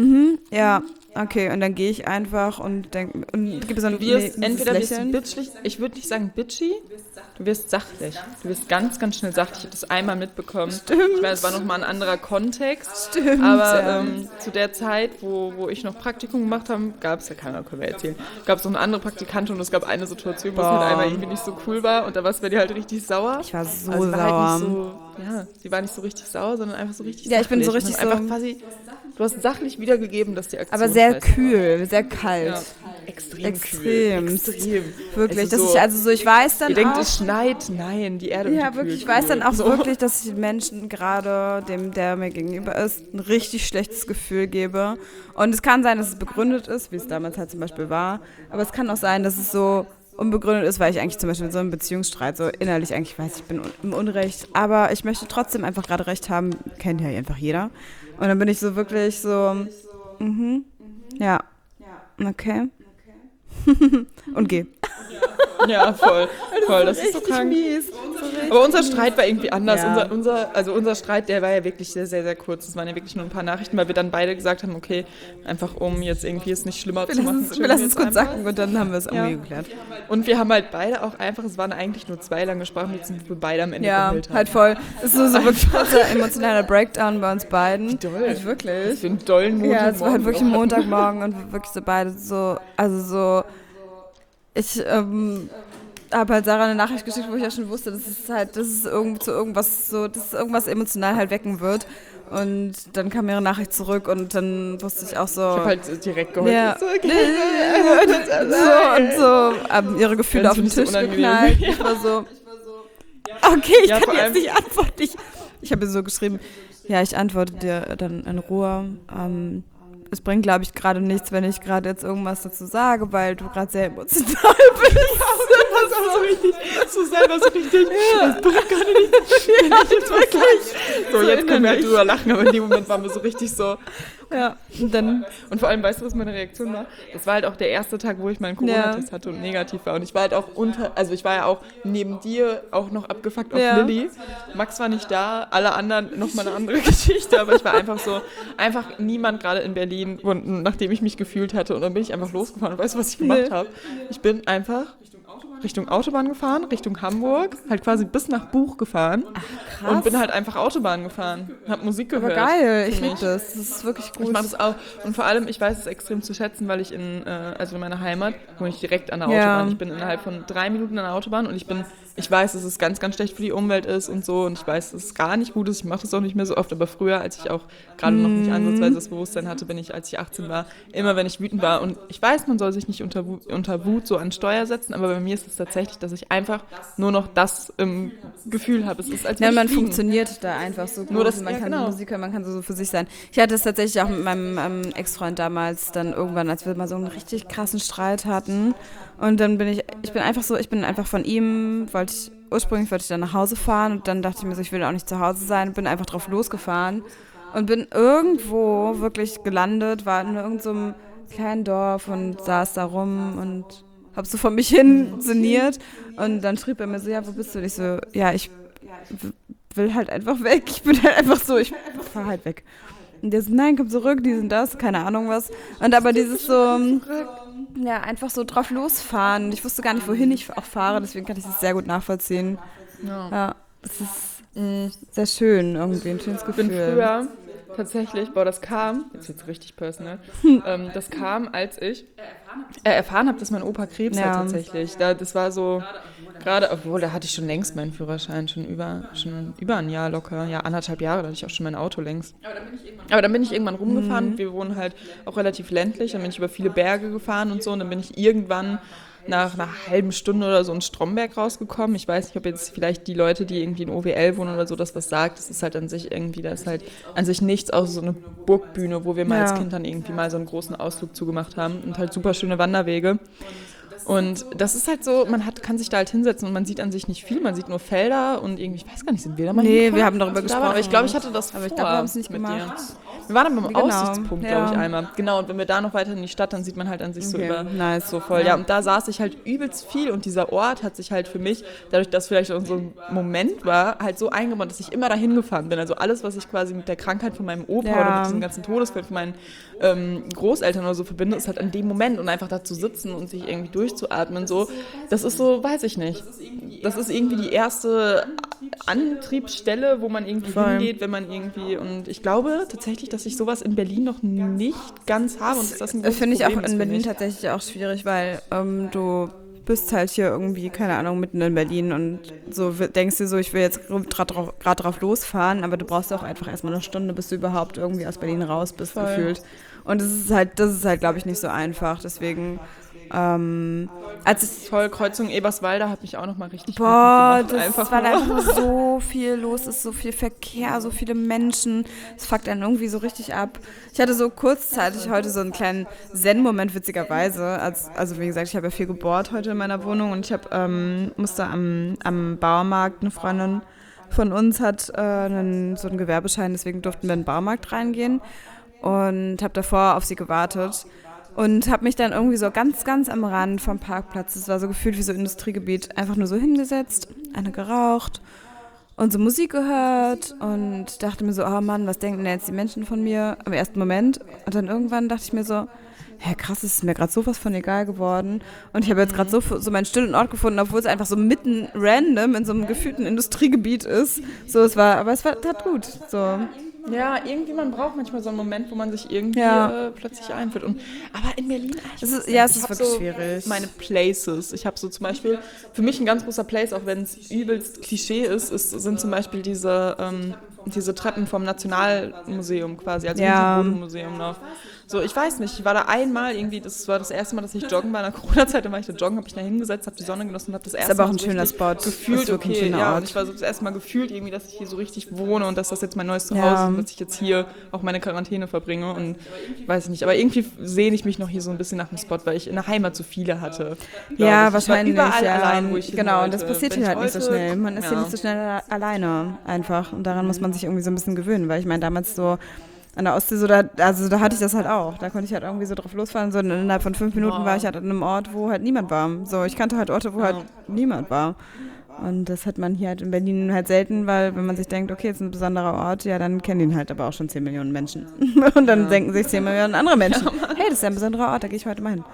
okay, und dann gehe ich einfach und gebe so ein entweder wirst du bitchig, ich würde nicht sagen bitchy, du wirst sachlich. Du wirst ganz, ganz schnell sachlich. Ich habe das einmal mitbekommen. Stimmt. Ich meine, es war nochmal ein anderer Kontext. Stimmt. Aber zu der Zeit, wo ich noch Praktikum gemacht habe, gab es ja keiner, können wir erzählen, gab es noch eine andere Praktikantin und es gab eine Situation, wo es halt einmal irgendwie nicht so cool war und da war es bei dir halt richtig sauer. Ich war so also sauer. Sie war nicht so richtig sauer, sondern einfach so richtig sachlich. Ja, ich bin so richtig so... Einfach quasi, du hast sachlich wiedergegeben, dass die Aktion... Aber sehr kühl, sehr kalt. Ja. Extrem. Wirklich, ich weiß dann ihr denkt, es schneit, nein, die Erde ja, wirklich, ich weiß dann auch wirklich, dass ich den Menschen gerade, der mir gegenüber ist, ein richtig schlechtes Gefühl gebe. Und es kann sein, dass es begründet ist, wie es damals halt zum Beispiel war, aber es kann auch sein, dass es so unbegründet ist, weil ich eigentlich zum Beispiel in so einem Beziehungsstreit so innerlich eigentlich weiß, ich bin im Unrecht, aber ich möchte trotzdem einfach gerade Recht haben, kennt ja einfach jeder. Und dann bin ich so wirklich so, okay. Und geh. Ja, voll, das ist so krank. Mies. Aber unser Streit war irgendwie anders. Ja. Unser Streit, der war ja wirklich sehr, sehr, sehr kurz. Es waren ja wirklich nur ein paar Nachrichten, weil wir dann beide gesagt haben, okay, einfach um jetzt irgendwie es nicht schlimmer zu machen. Wir lassen es kurz sacken und dann haben wir es irgendwie geklärt. Und wir haben halt beide auch einfach, es waren eigentlich nur 2 lange Sprachnotizen, wo wir beide am Ende geheult haben. Halt voll. Es ist so wirklich großer emotionaler Breakdown bei uns beiden. Wie doll. Halt wirklich. Für einen dollen Montagmorgen. Ja, es war halt wirklich ein Montagmorgen und wirklich so beide so, ich habe halt Sarah eine Nachricht geschickt, wo ich ja schon wusste, dass es irgendwas emotional halt wecken wird. Und dann kam ihre Nachricht zurück und dann wusste ich auch so... Ich habe halt direkt geheult. Ja. Haben ihre Gefühle auf den Tisch geknallt. Ich war so, okay, ich kann jetzt nicht antworten. Ich habe ihr so geschrieben, ja, ich antworte dir dann in Ruhe. Es bringt, glaube ich, gerade nichts, wenn ich gerade jetzt irgendwas dazu sage, weil du gerade sehr emotional bist. So selber so richtig. Das bringt gar nichts. Ja, wirklich. So, jetzt können wir halt drüber lachen, aber in dem Moment waren wir so richtig so. Ja, und vor allem, weißt du, was meine Reaktion war? Das war halt auch der erste Tag, wo ich meinen Corona-Test hatte und negativ war. Und ich war halt auch ich war ja auch neben dir auch noch abgefuckt auf Lilly. Max war nicht da, alle anderen nochmal eine andere Geschichte, aber ich war einfach niemand gerade in Berlin, nachdem ich mich gefühlt hatte. Und dann bin ich einfach losgefahren. Und weißt du, was ich gemacht habe? Ich bin einfach Richtung Autobahn gefahren, Richtung Hamburg, halt quasi bis nach Buch gefahren. Ach, krass. Und bin halt einfach Autobahn gefahren, hab Musik gehört. Aber geil, ich liebe das. Das ist wirklich gut. Ich mach das auch. Und vor allem, ich weiß es extrem zu schätzen, weil ich in meiner Heimat wohne ich direkt an der Autobahn. Ich bin innerhalb von 3 Minuten an der Autobahn und ich bin ich weiß, dass es ganz, ganz schlecht für die Umwelt ist und so und ich weiß, dass es gar nicht gut ist. Ich mache das auch nicht mehr so oft, aber früher, als ich auch gerade noch nicht ansatzweise das Bewusstsein hatte, bin ich, als ich 18 war, immer wenn ich wütend war und ich weiß, man soll sich nicht unter Wut so an Steuer setzen, aber bei mir ist es tatsächlich, dass ich einfach nur noch das im Gefühl habe. Es ist, als man funktioniert da einfach so gut. Nur das, man kann genau. Musik hören, man kann so für sich sein. Ich hatte es tatsächlich auch mit meinem Ex-Freund damals dann irgendwann, als wir mal so einen richtig krassen Streit hatten. Und dann bin ich bin einfach von ihm, ursprünglich wollte ich dann nach Hause fahren und dann dachte ich mir so, ich will auch nicht zu Hause sein, bin einfach drauf losgefahren und bin irgendwo wirklich gelandet, war in irgendeinem kleinen Dorf und saß da rum und hab so vor mich hin sinniert und dann schrieb er mir so, ja, wo bist du? Und ich so, ja, ich will halt einfach weg, ich bin halt einfach so, ich fahr halt weg. Und der so, nein, komm zurück, die sind das, keine Ahnung was. Und aber dieses so, ja, einfach so drauf losfahren. Ich wusste gar nicht, wohin ich auch fahre, deswegen kann ich das sehr gut nachvollziehen. Ja, das ist sehr schön irgendwie, ein schönes Gefühl. Ich bin früher tatsächlich, das kam, jetzt wird's richtig personal, das kam, als ich erfahren habe, dass mein Opa Krebs hat tatsächlich. Das war so, gerade, obwohl, da hatte ich schon längst meinen Führerschein, schon über ein Jahr locker, ja, 1,5 Jahre, da hatte ich auch schon mein Auto längst. Aber dann bin ich irgendwann rumgefahren, wir wohnen halt auch relativ ländlich, dann bin ich über viele Berge gefahren und so und dann bin ich irgendwann nach einer halben Stunde oder so in Stromberg rausgekommen. Ich weiß nicht, ob jetzt vielleicht die Leute, die irgendwie in OWL wohnen oder so, das was sagt. Das ist halt an sich irgendwie, da ist halt an sich nichts außer so eine Burgbühne, wo wir mal als Kind dann irgendwie mal so einen großen Ausflug zugemacht haben und halt super schöne Wanderwege. Und das ist halt so, kann sich da halt hinsetzen und man sieht an sich nicht viel, man sieht nur Felder und irgendwie, ich weiß gar nicht, sind wir da mal hingefahren? Wir haben darüber gesprochen. Aber ich glaube, ich hatte das aber ich glaube, wir haben es nicht gemacht. Dir. Wir waren aber im Aussichtspunkt, glaube ich, einmal. Genau, und wenn wir da noch weiter in die Stadt, dann sieht man halt an sich so über so voll. Ja, und da saß ich halt übelst viel und dieser Ort hat sich halt für mich, dadurch, dass vielleicht auch so ein Moment war, halt so eingebaut, dass ich immer dahin gefahren bin. Also alles, was ich quasi mit der Krankheit von meinem Opa oder mit diesem ganzen Todesfall von meinen Großeltern oder so verbinde, ist halt an dem Moment und einfach da zu sitzen und sich irgendwie durchzuatmen, so, das ist so, weiß ich nicht. Das ist irgendwie die erste Antriebsstelle, wo man irgendwie hingeht, wenn man irgendwie, und ich glaube tatsächlich, dass ich sowas in Berlin noch nicht ganz habe. Und das finde ich auch in Berlin tatsächlich auch schwierig, weil du bist halt hier irgendwie, keine Ahnung, mitten in Berlin und so denkst du so, ich will jetzt gerade drauf losfahren, aber du brauchst auch einfach erstmal eine Stunde, bis du überhaupt irgendwie aus Berlin raus bist, gefühlt. Und das ist halt, glaube ich, nicht so einfach, deswegen toll, Kreuzung Eberswalde hat mich auch noch mal richtig gemacht. Weil einfach so viel los ist, so viel Verkehr, so viele Menschen. Das fuckt einen irgendwie so richtig ab. Ich hatte so kurzzeitig heute so einen kleinen Zen-Moment, witzigerweise. Also wie gesagt, ich habe ja viel gebohrt heute in meiner Wohnung und ich musste am Baumarkt, eine Freundin von uns hat so einen Gewerbeschein, deswegen durften wir in den Baumarkt reingehen und habe davor auf sie gewartet. Und habe mich dann irgendwie so ganz, ganz am Rand vom Parkplatz, das war so gefühlt wie so Industriegebiet, einfach nur so hingesetzt, eine geraucht und so Musik gehört und dachte mir so, oh Mann, was denken denn jetzt die Menschen von mir im ersten Moment? Und dann irgendwann dachte ich mir so, hä, krass, es ist mir gerade sowas von egal geworden. Und ich habe jetzt gerade so meinen stillen Ort gefunden, obwohl es einfach so mitten random in so einem gefühlten Industriegebiet ist. So, es tat gut, so. Ja, irgendwie, man braucht manchmal so einen Moment, wo man sich irgendwie plötzlich einfühlt. Aber in Berlin, es ist wirklich so schwierig. Meine Places. Ich habe so zum Beispiel, für mich ein ganz großer Place, auch wenn es übelst Klischee sind zum Beispiel diese Treppen vom Nationalmuseum quasi, also im Bodemuseum noch. So, ich weiß nicht, ich war da einmal irgendwie, das war das erste Mal, dass ich joggen war in der Corona-Zeit, dann war ich da joggen, habe mich da hingesetzt, habe die Sonne genossen und habe das erste Mal ein schöner Spot. Gefühlt, okay, ja, und ich war so das erste Mal gefühlt irgendwie, dass ich hier so richtig wohne und dass das jetzt mein neues Zuhause ist und dass ich jetzt hier auch meine Quarantäne verbringe und weiß ich nicht, aber irgendwie sehne ich mich noch hier so ein bisschen nach dem Spot, weil ich in der Heimat so viele hatte. Ja, wahrscheinlich. Ich war überall allein, wo ich hin genau, wollte. und das passiert hier halt nicht so schnell. Man ist hier nicht so schnell alleine einfach und daran muss man sich irgendwie so ein bisschen gewöhnen, weil ich meine, damals so an der Ostsee, da hatte ich das halt auch. Da konnte ich halt irgendwie so drauf losfahren. So innerhalb von 5 Minuten war ich halt an einem Ort, wo halt niemand war. So, ich kannte halt Orte, wo halt niemand war. Und das hat man hier halt in Berlin halt selten, weil wenn man sich denkt, okay, jetzt ist ein besonderer Ort, ja, dann kennen ihn halt aber auch schon 10 Millionen Menschen. Und dann denken sich 10 Millionen andere Menschen, hey, das ist ja ein besonderer Ort, da gehe ich heute mal hin.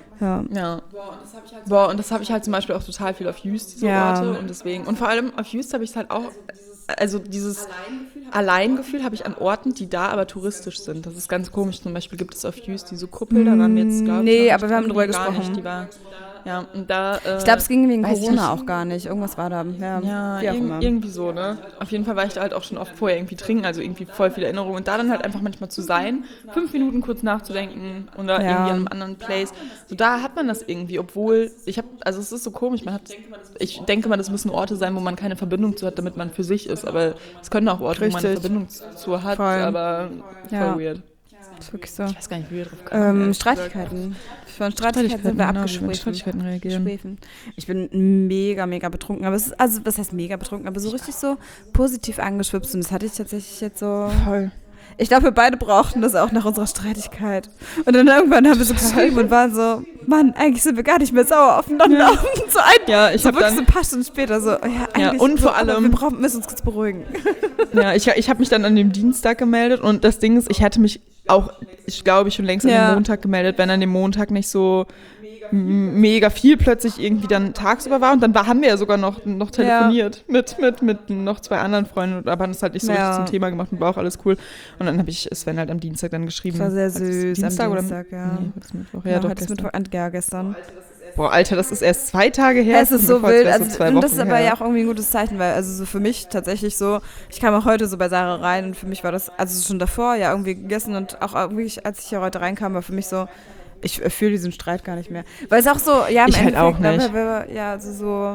Ja. Boah, und das habe ich halt zum Beispiel auch total viel auf Jüst, diese Orte. Und deswegen, und vor allem auf Jüst habe ich es halt auch, also dieses Alleingefühl habe ich an Orten, die da aber touristisch sind. Das ist ganz komisch. Zum Beispiel gibt es auf Jüst diese Kuppel, da waren wir jetzt, glaube ich, aber wir haben drüber gesprochen. Nicht, die war, Ja, und da. Ich glaube, es ging wegen weiß ich Corona nicht. auch gar nicht. Irgendwas war da. Ja, wie auch immer. irgendwie so, ne? Auf jeden Fall war ich da halt auch schon oft vorher irgendwie trinken, also irgendwie voll viele Erinnerungen. Und da dann halt einfach manchmal zu sein, 5 Minuten kurz nachzudenken oder irgendwie an einem anderen Place. So, da hat man das irgendwie, obwohl also es ist so komisch, ich denke mal, das müssen Orte sein, wo man keine Verbindung zu hat, damit man für sich ist. Aber es können auch Orte, wo man eine Verbindung zu hat, aber voll weird. Das ist wirklich so. Ich weiß gar nicht, wie wir drauf kamen. Streitigkeiten. Von Streitigkeiten sind wir abgeschwiffen. Streitigkeiten reagieren. Ich bin mega, mega betrunken. Aber es ist, also, was heißt mega betrunken? Aber so richtig so positiv angeschwipst. Und das hatte ich tatsächlich jetzt so. Voll. Ich glaube, wir beide brauchten das auch nach unserer Streitigkeit. Und dann irgendwann haben wir so geschrieben und waren so, Mann, eigentlich sind wir gar nicht mehr sauer aufeinander. Ja. So ich habe dann so ein paar Stunden später so, eigentlich. Und vor allem, wir müssen uns kurz beruhigen. Ja, ich habe mich dann an dem Dienstag gemeldet und das Ding ist, ich hatte mich auch, ich glaube, schon längst an dem Montag gemeldet, wenn an dem Montag nicht so mega viel plötzlich irgendwie dann tagsüber war. Und dann haben wir ja sogar noch telefoniert mit noch 2 anderen Freunden, aber haben das halt nicht so richtig zum Thema gemacht und war auch alles cool. Und dann habe ich Sven halt am Dienstag dann geschrieben. Das war sehr süß. Dienstag am oder Dienstag, ja. Nee, das Mittwoch. Ja, doch, gestern. Boah, Alter, das ist erst 2 Tage her. Es ist so wild. Also, so 2 und das ist Wochen aber her. ja auch irgendwie ein gutes Zeichen, weil also so für mich tatsächlich so, ich kam auch heute so bei Sarah rein und für mich war das, also schon davor ja irgendwie gegessen und auch irgendwie, als ich hier heute reinkam, war für mich so, ich fühle diesen Streit gar nicht mehr. Weil es auch so, ja, im Ich halt Endeffekt, auch nicht. Ja, also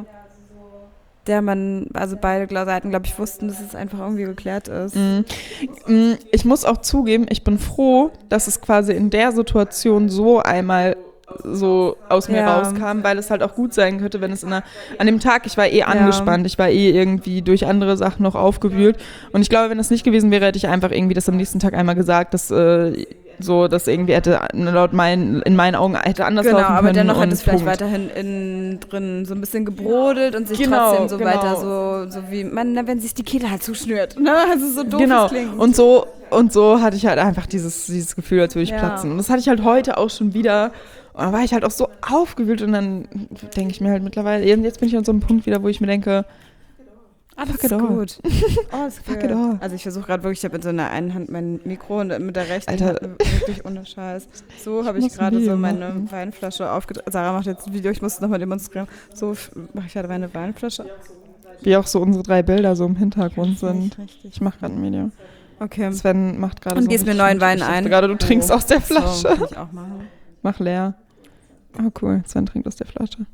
beide Seiten, glaube ich, wussten, dass es einfach irgendwie geklärt ist. Ich muss auch zugeben, ich bin froh, dass es quasi in der Situation so einmal so aus mir rauskam, weil es halt auch gut sein könnte, wenn es an dem Tag, ich war angespannt, ich war irgendwie durch andere Sachen noch aufgewühlt und ich glaube, wenn das nicht gewesen wäre, hätte ich einfach irgendwie das am nächsten Tag einmal gesagt, dass das irgendwie hätte in meinen Augen hätte anders laufen können. Genau, aber dennoch hätte es vielleicht Punkt. weiterhin innen drin so ein bisschen gebrodelt und sich trotzdem so weiter so wie, wenn sich die Kehle halt zuschnürt. Ne? Also so doof es klingt. Und so hatte ich halt einfach dieses Gefühl, als würde ich platzen. Und das hatte ich halt heute auch schon wieder. Und dann war ich halt auch so aufgewühlt und dann denke ich mir halt mittlerweile, jetzt bin ich an so einem Punkt wieder, wo ich mir denke, fuck it all. Gut. Oh, ist fuck it all. Also ich versuche gerade wirklich, ich habe mit so einer einen Hand mein Mikro und mit der rechten Alter. Hand wirklich ohne Scheiß. So habe ich gerade so meine Weinflasche aufgedreht. Sarah macht jetzt ein Video, ich muss es nochmal demonstrieren. So mache ich gerade meine Weinflasche. Wie auch so unsere 3 Bilder so im Hintergrund sind. Richtig. Ich mache gerade ein Video. Okay. Sven macht gerade Und so gießt mir neuen Wein ein. Gerade du trinkst aus der Flasche. So, kann ich auch machen. Mach leer. Oh cool, Sven trinkt aus der Flasche.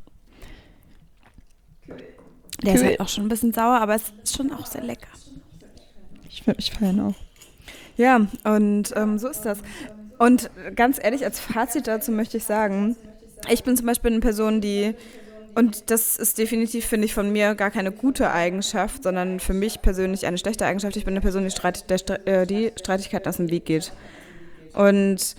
Der ist halt auch schon ein bisschen sauer, aber es ist schon auch sehr lecker. Ich feiere ihn auch. Ja, und so ist das. Und ganz ehrlich, als Fazit dazu möchte ich sagen, ich bin zum Beispiel eine Person, die, und das ist definitiv, finde ich, von mir gar keine gute Eigenschaft, sondern für mich persönlich eine schlechte Eigenschaft. Ich bin eine Person, die Streitigkeiten aus dem Weg geht. Und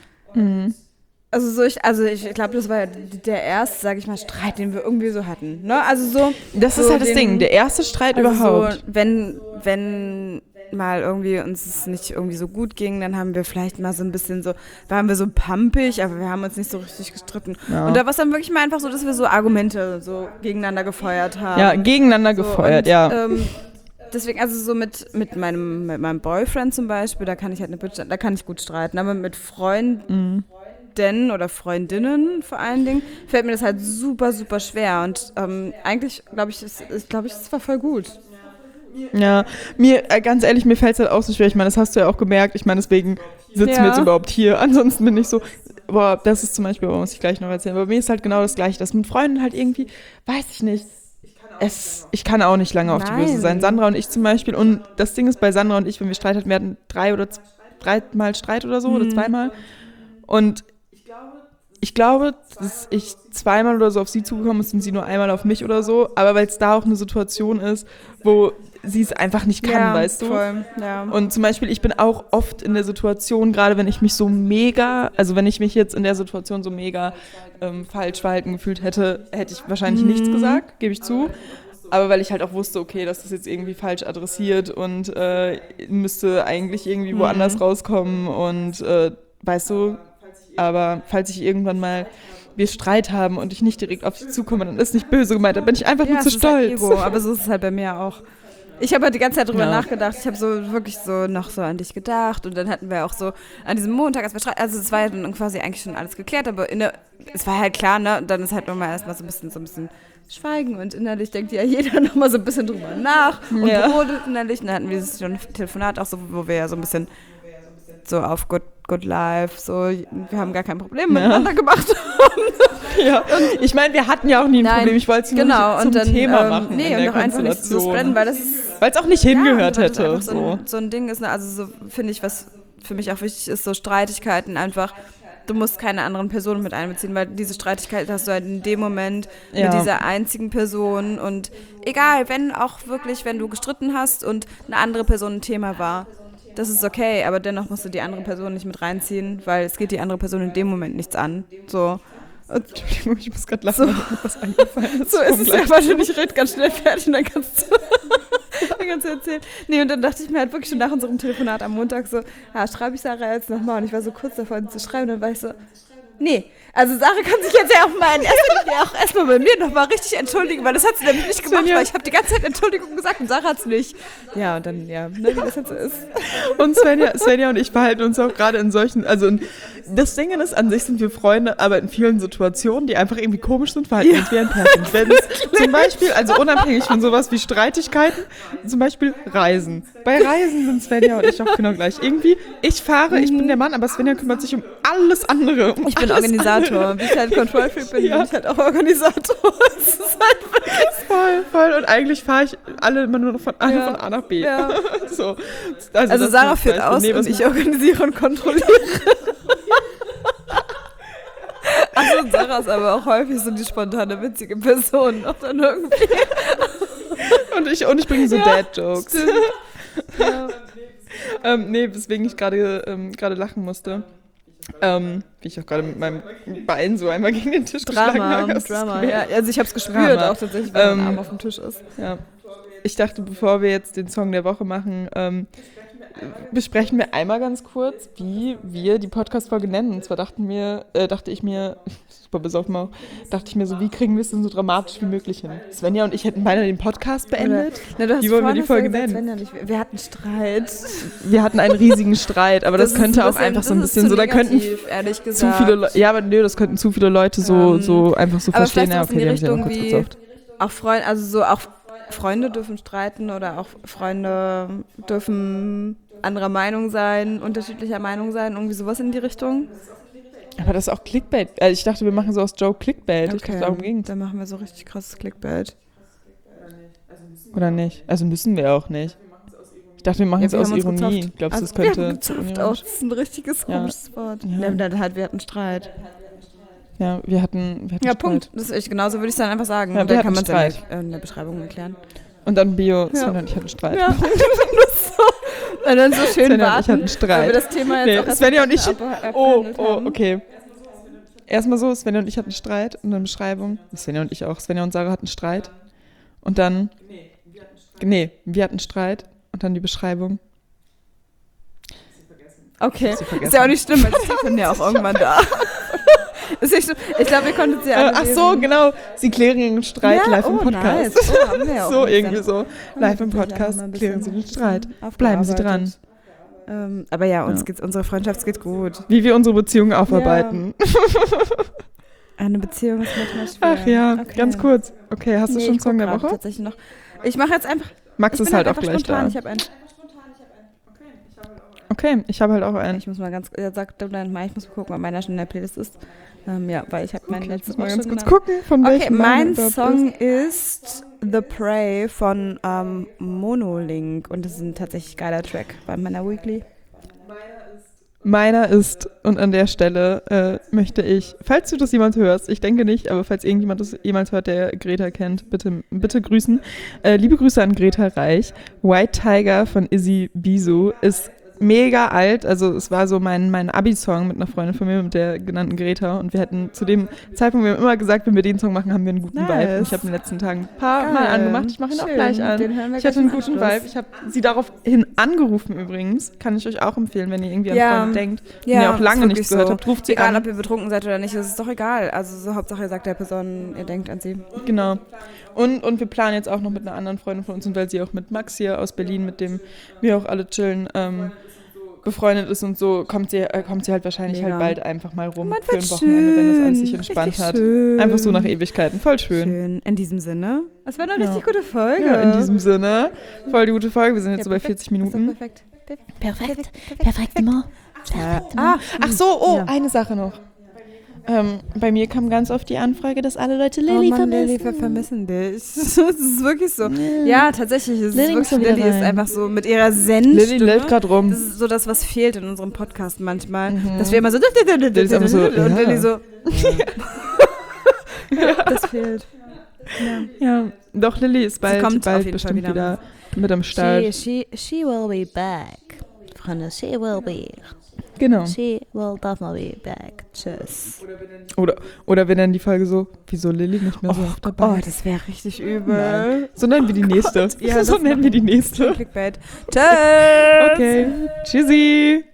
Also ich glaube, das war ja der erste, sage ich mal, Streit, den wir irgendwie so hatten. Ne? Also so. Das ist halt das Ding, der erste Streit überhaupt. So, wenn mal irgendwie uns es nicht irgendwie so gut ging, dann haben wir vielleicht mal so ein bisschen so, waren wir so pumpig, aber wir haben uns nicht so richtig gestritten. Ja. Und da war es dann wirklich mal einfach so, dass wir so Argumente so gegeneinander gefeuert haben. Ja, gegeneinander gefeuert, und, ja. Deswegen, also so mit meinem Boyfriend zum Beispiel, da kann ich gut streiten, aber mit Freunden oder Freundinnen vor allen Dingen, fällt mir das halt super, super schwer. Und eigentlich glaube ich, das war voll gut. Ja, ganz ehrlich, mir fällt es halt auch so schwer. Ich meine, das hast du ja auch gemerkt. Ich meine, deswegen sitzen wir jetzt überhaupt hier. Ansonsten bin ich so, boah, das ist zum Beispiel, muss ich gleich noch erzählen. Aber mir ist halt genau das Gleiche. Das mit Freunden halt irgendwie, weiß ich nicht. Ich kann auch nicht lange auf die Böse sein. Sandra und ich zum Beispiel. Und das Ding ist bei Sandra und ich, wenn wir Streit hatten, wir hatten 3 Mal Streit oder so oder 2-mal. Und ich glaube, dass ich 2-mal oder so auf sie zugekommen ist und sie nur einmal auf mich oder so. Aber weil es da auch eine Situation ist, wo sie es einfach nicht kann, weißt du? Voll, ja. Und zum Beispiel, ich bin auch oft in der Situation, gerade wenn ich mich so mega, also wenn ich mich jetzt in der Situation so mega falsch verhalten gefühlt hätte ich wahrscheinlich nichts gesagt, gebe ich zu. Aber weil ich halt auch wusste, okay, das ist jetzt irgendwie falsch adressiert und müsste eigentlich irgendwie woanders rauskommen und weißt du, aber falls ich irgendwann mal wir Streit haben und ich nicht direkt auf dich zukomme, dann ist nicht böse gemeint, dann bin ich einfach nur zu stolz. Halt Ego, aber so ist es halt bei mir auch. Ich habe halt die ganze Zeit drüber nachgedacht. Ich habe so wirklich so noch so an dich gedacht. Und dann hatten wir auch so an diesem Montag, als wir also es war ja dann quasi eigentlich schon alles geklärt, aber es war halt klar, ne? Und dann ist halt nochmal erstmal so ein bisschen Schweigen und innerlich denkt ja jeder nochmal so ein bisschen drüber nach und brodelt innerlich. Und dann hatten wir dieses Telefonat auch so, wo wir ja so ein bisschen so auf Good Life, so, wir haben gar kein Problem miteinander gemacht. Ja. Ich meine, wir hatten ja auch nie ein Problem. Ich wollte es nur nicht zum Thema machen. Nee, und auch einfach nicht so spreaden, weil das ist... Weil es auch nicht hingehört hätte. So ein Ding ist, ne, also so finde ich, was für mich auch wichtig ist, so Streitigkeiten einfach, du musst keine anderen Personen mit einbeziehen, weil diese Streitigkeit hast du halt in dem Moment mit dieser einzigen Person und egal, wenn du gestritten hast und eine andere Person ein Thema war, das ist okay, aber dennoch musst du die andere Person nicht mit reinziehen, weil es geht die andere Person in dem Moment nichts an. So. Entschuldigung, ich muss gerade lachen, weil mir was eingefallen ist. So ist es ja, warte, ich rede ganz schnell fertig und dann kannst du erzählen. Nee, und dann dachte ich mir halt wirklich schon nach unserem Telefonat am Montag so, schreibe ich Sarah jetzt nochmal? Und ich war so kurz davor, sie zu schreiben, und dann war ich so, nee. Also Sarah kann sich jetzt ja auch mal in erster Linie auch erstmal bei mir nochmal richtig entschuldigen, weil das hat sie nämlich nicht gemacht, weil ich habe die ganze Zeit Entschuldigung gesagt und Sarah hat es nicht. Ja, und dann, ne, wie das jetzt so ist. Und Svenja und ich verhalten uns auch gerade in solchen, also das Ding ist, an sich sind wir Freunde, aber in vielen Situationen, die einfach irgendwie komisch sind, verhalten wir uns wie ein Pärchen. Wenn es zum Beispiel, also unabhängig von sowas wie Streitigkeiten, zum Beispiel Reisen. Bei Reisen sind Svenja und ich auch genau gleich. Irgendwie, ich bin der Mann, aber Svenja kümmert sich um alles andere. Ich bin Organisator. Wie ich halt Control-Freak bin, bin ich halt auch Organisator. Das ist halt wirklich voll. Und eigentlich fahre ich alle immer nur noch von A nach B. Ja. So. Also Sarah führt aus und ich organisiere und kontrolliere. Also Sarah ist aber auch häufig so die spontane, witzige Person. Auch dann irgendwie. Und ich bringe so Dad-Jokes. Nee, weswegen ich gerade lachen musste. Wie ich auch gerade mit meinem Bein so einmal gegen den Tisch geschlagen habe. Drama, ja. Also ich habe es gespürt auch tatsächlich, wenn mein Arm auf dem Tisch ist. Ja. Ich dachte, bevor wir jetzt den Song der Woche machen, besprechen wir einmal ganz kurz, wie wir die Podcast-Folge nennen. Und zwar dachte ich mir, super besoffen auch, so, wie kriegen wir es denn so dramatisch wie möglich hin? Svenja und ich hätten beinahe den Podcast beendet. Wie wollen wir die Folge nennen? Wir hatten Streit. Wir hatten einen riesigen Streit, aber das könnte auch einfach so ein bisschen so, da könnten ehrlich gesagt. zu viele Leute, ja, aber nö, das könnten zu viele Leute so einfach so verstehen. Ja, okay, die haben sich ja kurz gezofft. Auch Freunde, also so auch Freunde dürfen streiten oder auch Freunde dürfen anderer Meinung sein, unterschiedlicher Meinung sein, irgendwie sowas in die Richtung. Aber das ist auch Clickbait. Also ich dachte, wir machen so aus Joe Clickbait. Okay, ich dachte, darum ging's. Dann machen wir so richtig krasses Clickbait. Oder nicht? Also müssen wir auch nicht. Ich dachte, wir machen es aus Ironie. Glaubst du, das könnte... Wir haben gezofft auch. Das ist ein richtiges komisches Wort. Ja. Wir hatten Streit. Ja, wir hatten ja, Streit. Punkt. Genauso würde ich es dann einfach sagen. Ja, da kann man es in der Beschreibung erklären. Und dann Svenja und ich hatten Streit. Ja. Und dann so schön Svenja und ich hatten Streit. Wir das Thema jetzt auch Svenja und ich... okay. Erstmal so, Svenja und ich hatten Streit und dann Beschreibung. Svenja und ich auch. Svenja und Sarah hatten Streit. Und dann... Nee, wir hatten Streit. Und dann die Beschreibung. Okay, ist ja auch nicht schlimm, weil sie sind ja auch irgendwann da. Ist nicht so, ich glaube, wir konnten sie alle ach so, genau. Sie klären den Streit live im Podcast. Nice. Oh, haben wir ja auch so irgendwie so. Live im Podcast klären Sie den Streit. Bleiben Sie dran. Aber ja, unsere Freundschaft geht gut. Wie wir unsere Beziehungen aufarbeiten. Eine Beziehung ist manchmal schwer. Ach ja, okay. Ganz kurz. Okay, hast du schon einen Song der Woche? Tatsächlich noch. Ich mache jetzt einfach... Max ist halt auch gleich spontan. da. Ich habe einen. Okay, ich habe halt auch einen. Ich muss mal ganz... Sag du dann mal, ich muss mal gucken, ob meiner schon in der Playlist ist. Ja, weil ich habe meinen letzten... Mal ganz kurz gucken, von welchem mein Song ist The Prey von Monolink. Und das ist ein tatsächlich geiler Track bei meiner Weekly. Meiner ist, und an der Stelle möchte ich, falls du das jemals hörst, ich denke nicht, aber falls irgendjemand das jemals hört, der Greta kennt, bitte grüßen. Liebe Grüße an Greta Reich. White Tiger von Izzy Bisu ist mega alt, also es war so mein Abi-Song mit einer Freundin von mir, mit der genannten Greta, und wir hatten zu dem Zeitpunkt, wir haben immer gesagt, wenn wir den Song machen, haben wir einen guten Vibe, und ich habe in den letzten Tagen ein paar Mal angemacht, ich mache ihn auch gleich an. Ich hatte einen guten Vibe, ich habe sie daraufhin angerufen übrigens, kann ich euch auch empfehlen, wenn ihr irgendwie an Freunde denkt, wenn ihr auch lange nichts gehört habt, ruft sie an. Egal, ob ihr betrunken seid oder nicht, das ist doch egal, also so Hauptsache ihr sagt der Person, ihr denkt an sie. Genau. Und wir planen jetzt auch noch mit einer anderen Freundin von uns, und weil sie auch mit Max hier aus Berlin, mit dem wir auch alle chillen, befreundet ist und so, kommt sie halt wahrscheinlich halt bald einfach mal rum für ein Wochenende, wenn das alles sich entspannt hat. Schön. Einfach so nach Ewigkeiten. Voll schön. Schön. In diesem Sinne. Das war eine richtig gute Folge. Ja, in diesem Sinne. Voll die gute Folge. Wir sind jetzt so bei 40 Minuten. Perfekt. Perfektement. Ach so, eine Sache noch. Bei mir kam ganz oft die Anfrage, dass alle Leute Lilly vermissen. Lilly, wir vermissen dich. Das ist wirklich so. Ja, tatsächlich. Lilly ist einfach so mit ihrer Zen-Stimme. Lilly läuft gerade rum. Das ist so das, was fehlt in unserem Podcast manchmal. Dass wir immer so... und Lilly so... Das fehlt. Ja, doch, Lilly ist bald bestimmt wieder mit am Start. She will be back. Freunde, she will be. Genau. She will definitely be back. Tschüss. Oder wenn dann die Folge so, wieso Lilly nicht mehr so oft dabei? Oh, das wäre richtig übel. Nein. So nennen wir die nächste. Ja, so nennen wir die nächste. Clickbait. Tschüss. Okay. Tschüssi.